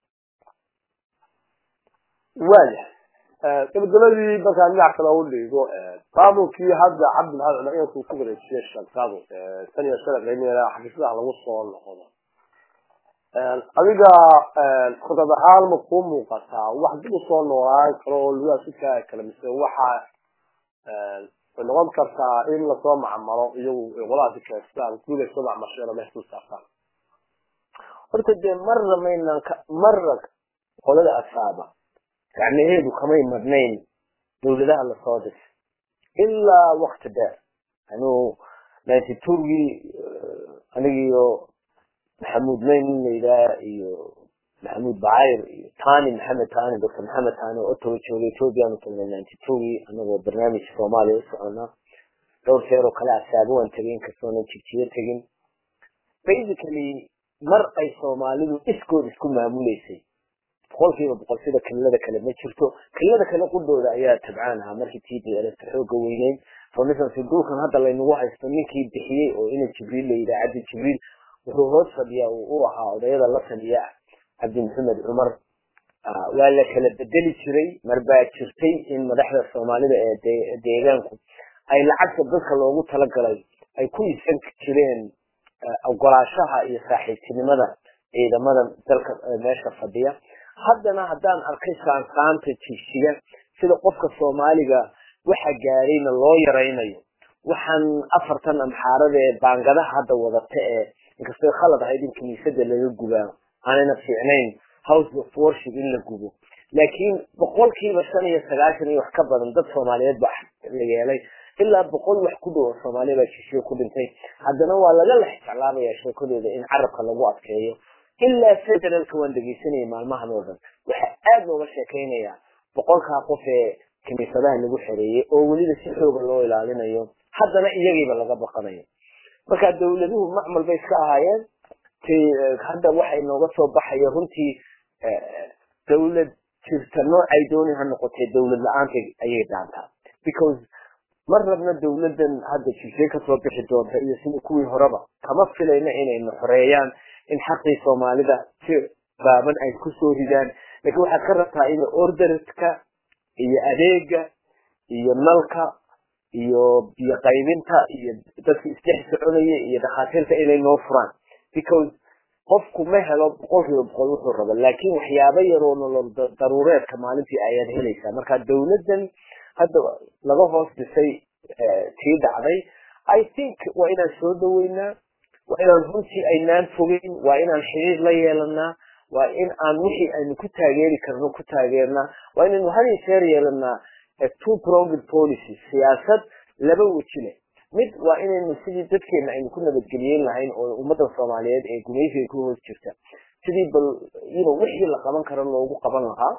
waayahay gabadhii markaan dhinac kale u dhigo qaabkii hadda Cabdi Maxamed Cumar inuu ku wareejiyay shaqadu tan iyo shalay qiimeeya xaqiiqada lagu soo noqdo adiga khudad ahaan ma ku muuqataa wax dib u soo noolaa karo oo lagu asika kala mise waxa noqon kartaa in la soo macamalo iyagu qolaha kaastaan kuwa soo macamashada meesha saartaan horta de marra qolada asaaba gacmaheedu kamay madnayn dawladaha la soo dhis ilaa waqti dheer anuu 92 anigiyo محمود مين ليلى محمود بعير ثاني محمد ثاني دكتور محمد ثاني أوتو تشولي توبيا مثل 92 أنا برنامج صومالي أنا دور سيرو كلا سابو أنتين كسونا تكتير تجين basically مرأي صومالي إسكو معمولي سي بقول فيه كل كلمة شفتو كل كلمة كل دولة أيات تبعانها مركي تيجي على التحوق وينين فمثلا في الدول كان هذا اللي نوح يستنيك يبدحيه أو إن جبريل إذا عدي جبريل وهو فديا وروحا وديدا لا فديا عبد محمد عمر ولا كلا بدل شري مربع شرتي إن مدحنا الصومالية ديجانكم أي لعبت بدك لو تلقى أي كل سنك شرين أو قراشها يصحي لماذا إذا ماذا تلك ماشى فديا هذا هدان القيس عن قامت تشيء في القفك الصومالية وحجارين الله يرينه وحن أفرتنا محاربة بانجدا هذا وضعته inkastoo khalad ahayd in kiniisada laga gubaa aanayna fiicnayn house of worship in la gubo laakiin boqolkiiba 95 iyo wax ka badan dad Soomaaliyeed baa la yeelay ilaa boqol wax ku dhow Soomaaliyeed baa shishiyo ku dhintay haddana waa laga la xalaabaya sheekadooda in carabka lagu adkeeyo ilaa federalka waan dhageysanay maalmahan oo dhan waxa aad looga sheekeynaya boqolka qof ee kiniisadaha lagu xareeyay oo waliba si xoog loo ilaalinayo haddana iyagiiba laga baqanayo marka dawladuhu macmal bay iska ahaayeen hadda waxay nooga soo baxaya runtii dawlad jirta noocay doonayaan noqotay dawlad la'aanta ayay dhaantaa because marnaba dawladan hadda jirtay ka soo bixi doonta iyo sidii kuwii horeba kama filayna inay xoreeyaan in xaqii Soomaalida si baaban ay ku soo ridaan laakiin waxa ka rabtaa in orderska iyo adeega iyo nalka iyo biyo qaybinta iyo dadka isdhexsoconaya iyo dhaqaatiirta inay noo furaan because qofku ma helo boqol wuxuu rabo laakiin waxyaabo yar oo nolol daruureedka maalintii ayaad helaysaa marka dawladan hadda laga hoos dhisay tii dhacday I think waa inaan soo dhaweynaa waa inaan runtii aynaan fogeyn waa inaan xiriir la yeelanaa waa in aan wixii aynu ku taageeri karno ku taageernaa waa inaynu hal yeer yeelanaa two-pronged policy siyasad laba wajile mid waa inaynu sidii dadkeena aynu ku nabadgeliyeen lahayn oo ummadda Soomaaliyeed ee gumaysiga ku hoos jirta sidii bal wixii la qaban karo loogu qaban lahaa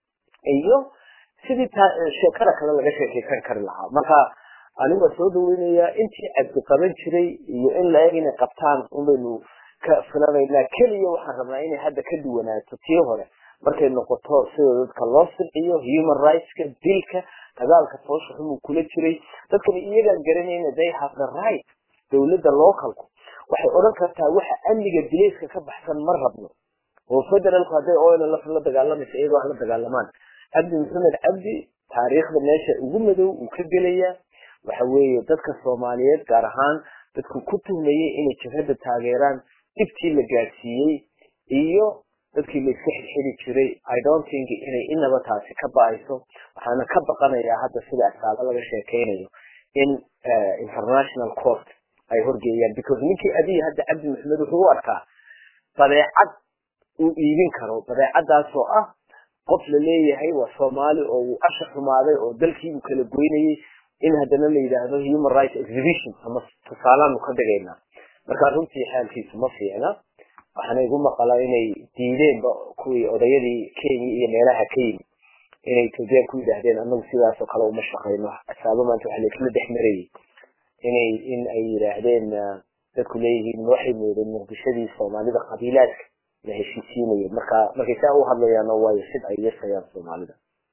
iyo sidii sheekada kale laga sheekeysan kari lahaa marka anigu soo dhaweynaya intii aad qaban jiray iyo in la eegina qabtaan umbaynu ka filanayna kaliya waxaan rabnaa inay hadda ka duwanaato tii hore markay noqoto sida dadka loo sirciyo human rights-ka dilka dagaalka foosha xumuu kula jiray dadkan iyaga garanayna they have the right dawladda localku waxay oran kartaa waxa amniga dilayska ka baxsan mar rabno oo federalku haday ooyna la dagaalamayso iyagoo la dagaalamaan Abdi Maxamed Abdi taariikhda meesha ugu madow uu ka gelaya waxa weeye dadka Soomaaliyeed gaar ahaan dadku ku tuhmayay inay jihada taageeraan dibtii la gaarsiiyay iyo dadkii la iska xiri jiray I don't think inay inaba taasi ka baayso waxaana ka baqanayaa hadda sida asaaba laga sheekeynayo in international court ay horgeeyaan because ninkii adii hadda Abdi Maxamed wuxuu u arkaa badeecad uu iibin karo badeecadaas oo ah qof la leeyahay waa Soomaali oo uu asha xumaaday oo dalkii uu kala goynayay in haddana la yiraahdo human rights exhibition ama tusaalaan ka dhigayna marka runtii xaalkiisu ma fiicna waxaan igu maqalaa inay diideen kuwii odayadii Kenya iyo meelaha Kenya inay Itoobiya ku yiraahdeen anagu sidaas oo kale uma shaqeyno asaabo maanta waxa la isla dhexmarayay in ay yiraahdeen dadku leeyihiin waxay moodeen muqdishadii soomaalida qabiilaadka la heshiisiinayay markay saa u hadlayaan waayo sid ay yeesayaan soomaalida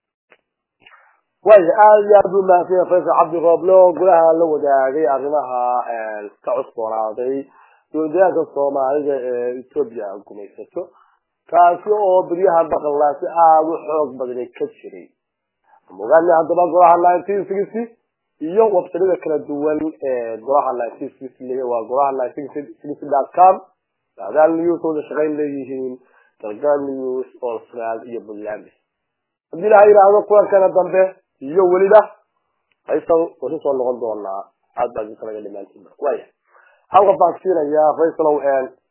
way aad u maafiyay Faysal Cabdi Rooblo golaha la wadaagay arrimaha ka cusboonaaday dowladda Soomaalida ee Itoobiya gumaysato kaasi oo bariyaha baqlaasi aad u xoog badan ka jiray mugaana hadaba golaha 1960 iyo website kala duwan ee golaha 1960 waa golaha 1960.com hadal news oo shaqeyn leeyihiin Telegram News oo Israel iyo Buntland hadii la yiraahdo kuwa kala dambe iyo waliba Faysal wuxuu soo noqon doonaa aad baa kala dhimaantiin way halka baaqsiinaya Faysal oo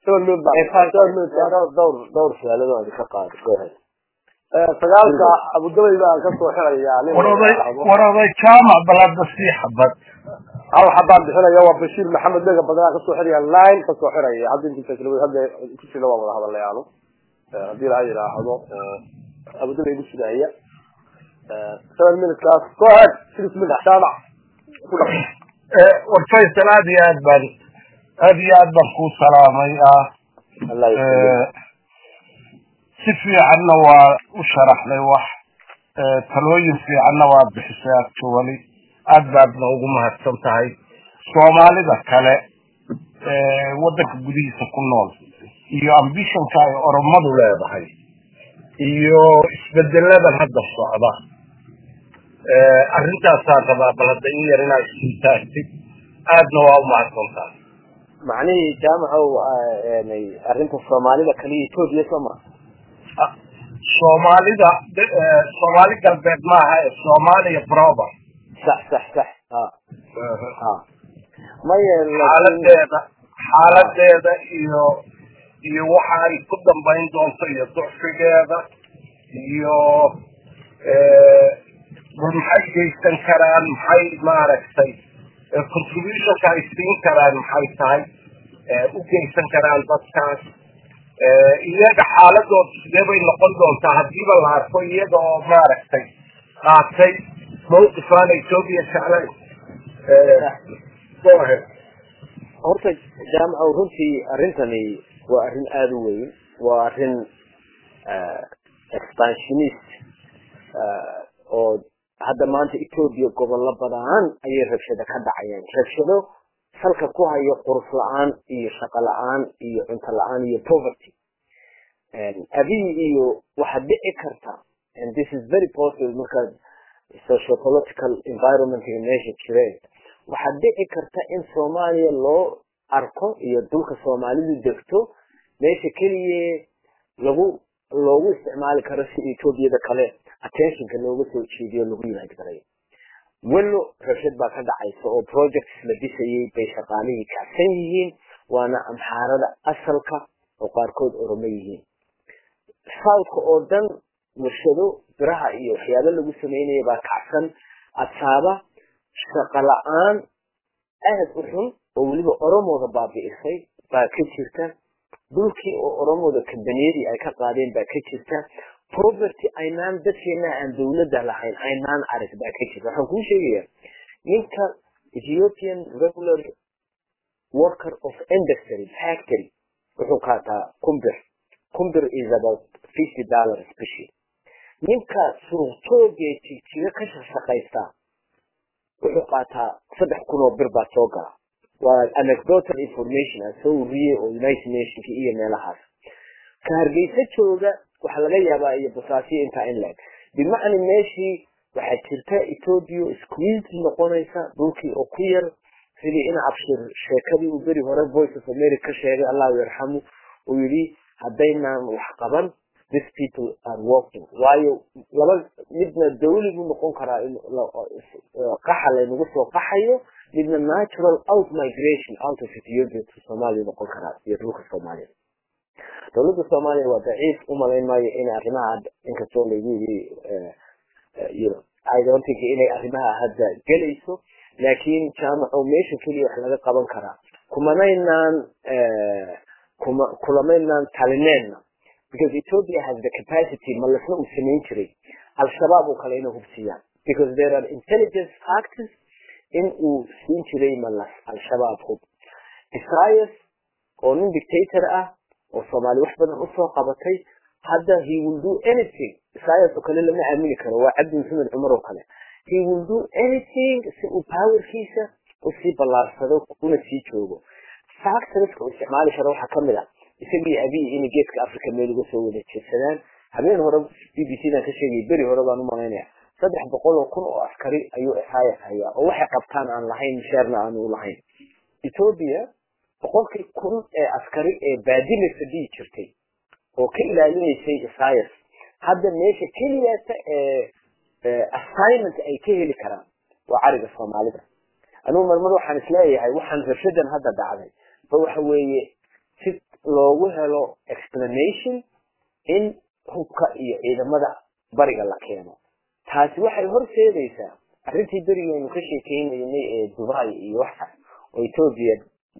دور سؤالات هذه كقاعدة كويس. sagaalka Abu Dhabi baa ka soo xiraya waraday jaamac balad nasiixa bad hal xabaan bixinaya waa Bashir Maxamed Mega badan ka soo xiraya line ka soo xiraya hadii inta kale hadda ku sida wada hadalayaano hadii la yiraahdo Abu Dhabi ku sidaya 7 minutes class go ahead bismillah jaamac warfaysal aad iyo aad baan ku salaamay الله يسلمك. si fiicanna waa u sharaxnay wax talooyin fiicanna waa bixisay actually aad baadna ugu mahadsan tahay soomaalida kale wadanka gudihiisa ku nool iyo ambitionka ay oromadu leedahay iyo isbedeladan hadda socda arrintaasaan rabaa bal hadda in yar inaa isitaagtid aadna waa u mahadsan tahay معني جامعة يعني أرنت الصومالي ده كليه توب يسمع Somali galbeed maaha Soomaaliya proper صح ما xaaladeeda iyo waxa ay ku dambayn doonto iyo ducfigeeda iyo maxay geysan karaan maxay maaragtay contribution ay siin karaan maxay tahay u geysan karaan dadkaas iyaga xaaladooda sidee bay noqon doontaa hadiiba la arko iyaga oo maaragtay qaatay mowqifaan Ethiopia jeclayn horta jaamaca runtii arrintani waa arrin aad u weyn waa arrin expansionist oo hadda maanta Ethiopia gobollo badan ayay rabshado ka dhacayaan rabshado halka ku hayo qurux la'aan iyo shaqo la'aan iyo cunto la'aan iyo poverty abin iyo waxa dhici karta and this is very possible marka social political environment in Asia jireen waxa dhici karta in Soomaaliya loo arko iyo dhulka Soomaalidu degto meesha kaliya loogu isticmaali karo si Ethiopia kale attention-ka looga soo jeediyo lagu yiraahdo walo rabshad baa ka dhacaysa oo projects la dhisayay bay shaqaalihii kacsan yihiin waana amxaarada asalka oo qaarkood oromo yihiin south oo dhan warshado biraha iyo waxyaabo lagu sameeyay baa kacsan asaaba shaqo la'aan aad u xun oo waliba oromooda baabi'isay baa ka jirta dhulkii oo oromooda kambaniyadii ay ka qaadeen baa ka jirta poverty aynaan dadkeena aan dawladda lahayn aynaan arag baa ka jirta waxaan kuu sheegayaa ninka Ethiopian regular worker of industry factory wuxuu qaataa kumbir is about $50 special ninka suuqtooga jijiga ka shaqaysta wuxuu qaataa 3,000 bir baa soo gala waa anecdotal information soo riye oo United Nations iyo meelahaas ka hargeysa jooga waxa laga yaabaa iyo busaasiyo inta in leeg bimacna meeshii waxa jirta Ethiopia squeeze noqonaysa dhulkii oo ku yar sidii in abshir sheekadii uu bari hore Voice of America sheegay Allah yarhamu oo yiri hadayna wax qaban these people are walking waayo laba midna dawligu noqon karaa in qaxal lagu soo qaxayo midna natural out migration out of Ethiopia to Somalia noqon karaa iyo dhulka Soomaaliya dawladda Soomaaliya waa daciif u maleynaayo in arrimaha inkastoo la yiri I don't think inay arrimaha hadda galayso laakiin jaamaca meesha kaliya wax laga qaban karaa kulameynaan talineenna because Ethiopia has the capacity malasna u sameyn jiray al-shabaab oo kale inay hubsiyaan because there are intelligence factors in uu siin jiray malas al-shabaab hub Isaias oo nin dictator ah oo Soomaali wax badan u soo qabatay hadda he will do anything Isaias oo kale lama aamini karo waa Cabdi Maxamed Cumar oo kale he will do anything si uu powerkiisa u sii balaarsado kuna sii joogo factors oo isticmaali karo waxa kamid ah isagii abi in geedka Afrika meel uga soo wada jeedsadaan habeen hore BBC-da ka sheegay bari hore baan u maleynaya 300,000 oo askari ayuu Isaias hayaa oo waxay qabtaan aan lahayn mishaarna aan u lahayn Ethiopia 100,000 ee askari ee baadina fadhi jirtay oo ka ilaalinaysay Isaias hadda meesha kaliyaata assignment ay ka heli karaan waa ariga Soomaalida anuu marmar waxaan isleeyahay waxaan rabshadan hadda dhacday waxa weeye si loogu helo explanation in hubka iyo ciidamada bariga la keeno taasi waxay horseedaysaa arrintii barigeenu ka sheekeynayay ee Dubai iyo waxa oo Ethiopia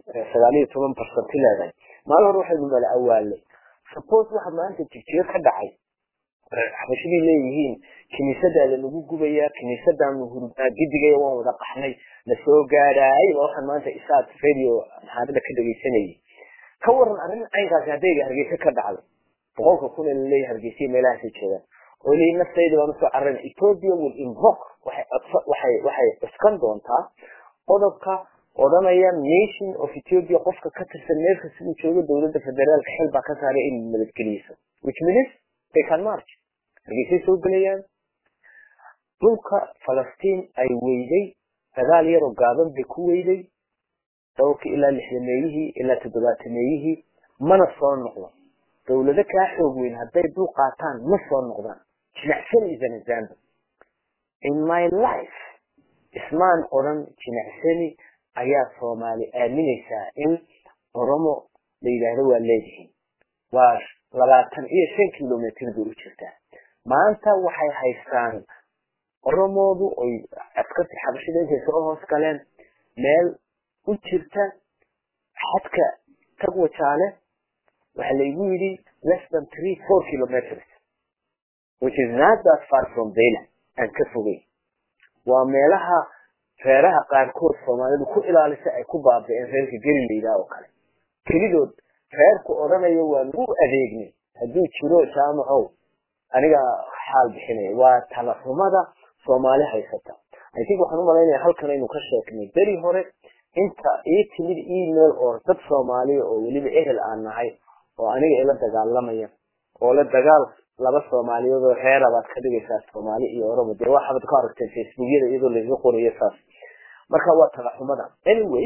19% leedahay maalin hore waxay mala awaalay suppose waxa maanta jijir ka dhacay xabashidii leeyihiin kiniisada lagu gubaya kiniisadan hurdaa gidigay waan wada qaxnay la soo gaaray waxaan maanta isaad radio hadda ka dhageysanayay ka waran arrin aynkaas hadayga hargeysa ka dhacday boqolka kun ee leeyahay hargeysa meelaha jeeda oo leeyahay nafteedu waa soo arrin Ethiopia will invoke waxay iskan doontaa qodobka odhanaya nation of Ethiopia qofka ka tirsan meelka sidoo jooga dawladda federaalka xil baa ka saaray in madadgeliyo which means they can march hargeysa soo galayaan dhulka Palestine ay weyday dagaal yar oo gaaban bay ku weyday dawlka ilaa 60meeyihii ilaa 70meeyihii mana soo noqdo dawladda ka xoog weyn haday dul qaataan ma soo noqdaan jinacsan is an example in my life ismaan oran jinacsani ayaa Soomaali aaminaysa in Oromo la yiraahdo waa leeyihiin waa 25 kilometer u jirtaa maanta waxay haystaan Oromoodu oo askarta xabashida ay soo hoos galeen meel u jirta xadka tagwa jaale waxa la igu yiri less than 3-4 kilometers which is not that far from Beela and Kafugay waa meelaha feeraha qaarkood Soomaalidu ku ilaalisa ay ku baabeen reerka Galileyda oo kale kalidood feerku odhanayo waa lagu adeegnay hadii jiro jaamacow aniga xaal bixinay waa talaxumada Soomaali haysata I think waxaan u maleynayaa halkan inuu ka sheeknay bari hore inta ee timid email oo dad Soomaali oo waliba ehel aan nahay oo aniga ila dagaalamaya oo la dagaal laba Soomaaliyeed oo reer abaad ka dhigaysaa Soomaali iyo Oromo dee waxa aad ka aragtay Facebook-yada iyadoo la isku qorayo saas marka waa talaxumada anyway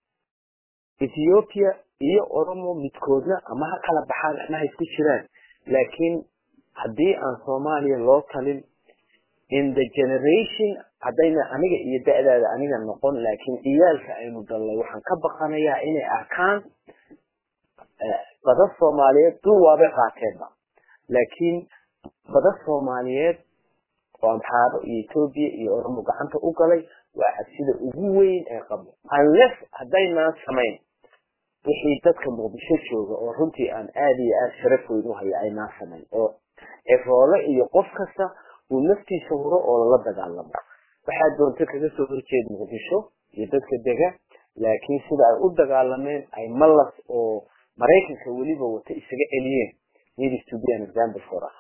Ethiopia iyo Oromo midkoodna ama ha kala baxaan ama ha isku jiraan laakiin hadii aan Soomaaliya loo talin in the generation hadayna aniga iyo da'daada aniga noqon laakiin iyalka aynu dalay waxaan ka baqanayaa inay arkaan badda Soomaaliyeed duwaaba qaateedba laakiin badda Soomaaliyeed oo maxaado Ethiopia iyo Oromo gacanta u galay waa sida ugu weyn ee qabo unless hadayna samayn wixii dadka Muqdisho jooga oo runtii aan aad iyo aad sharaf weyn u hayo ay naasamay oo eroole iyo qof kasta uu naftiisa hore oo la dagaalamo waxa doonta kaga soo horjeed Muqdisho iyo dadka dega laakiin sida ay u dagaalameen ay malas oo Mareykanka waliba wata isaga celiyeen needs to be an example for us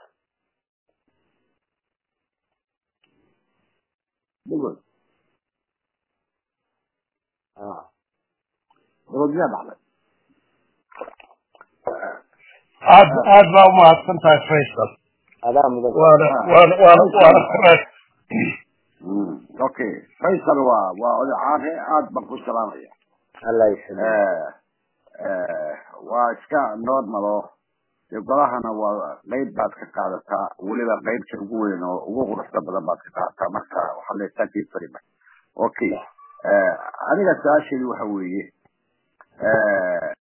Good. Rodia bale. aad baa u mahadsantahay Faisal adaa mudan okay Faisal waa odacaade aad baan ku salaamaya Allah isalaam waa iska normal gobahana waa qayb baad ka qaadataa waliba qaybta ugu weyn oo ugu quruxda badan baad ka qaadataa marka waxa la taagay farima okay aniga taashii waxa weeye